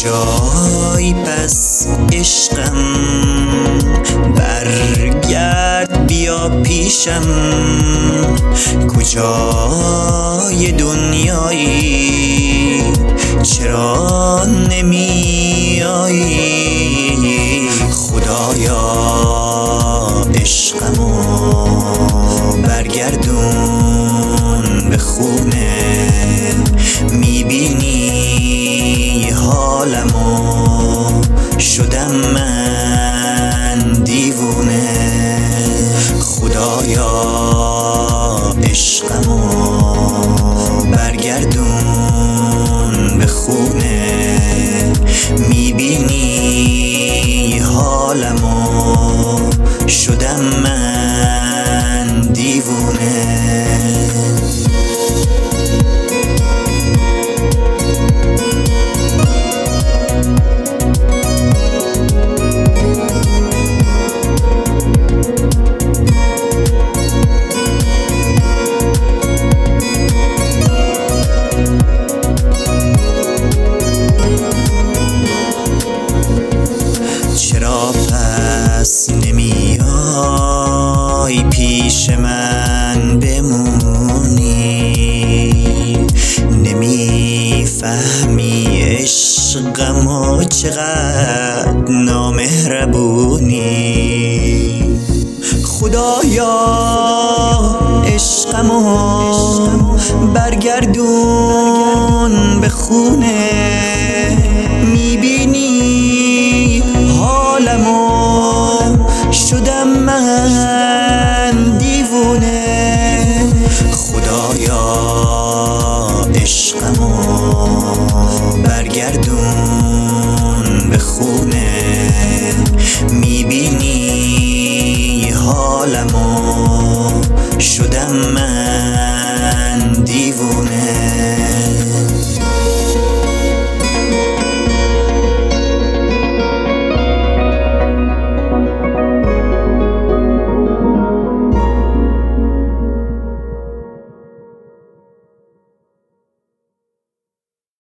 کجایی پس عشقم؟ برگرد بیا پیشم. کجای دنیایی؟ چرا نمی آیی؟ خدایا عشقمو برگردون به خونه. میبینی حالمو شدم من دیوونه. خدایا عشقمو برگردون به خونه. میبینی حالمو شدم من دیوونه. چرا پس نمیای پیش من بمونی؟ نمیفهمی عشقمو چقدر نامهربونی؟ خدایا عشقمو برگردون به خونه. میبینی حالمو شدم من دیوونه. خدایا عشقمو برگردون به خونه. میبینی حالمو شدم من دیوونه.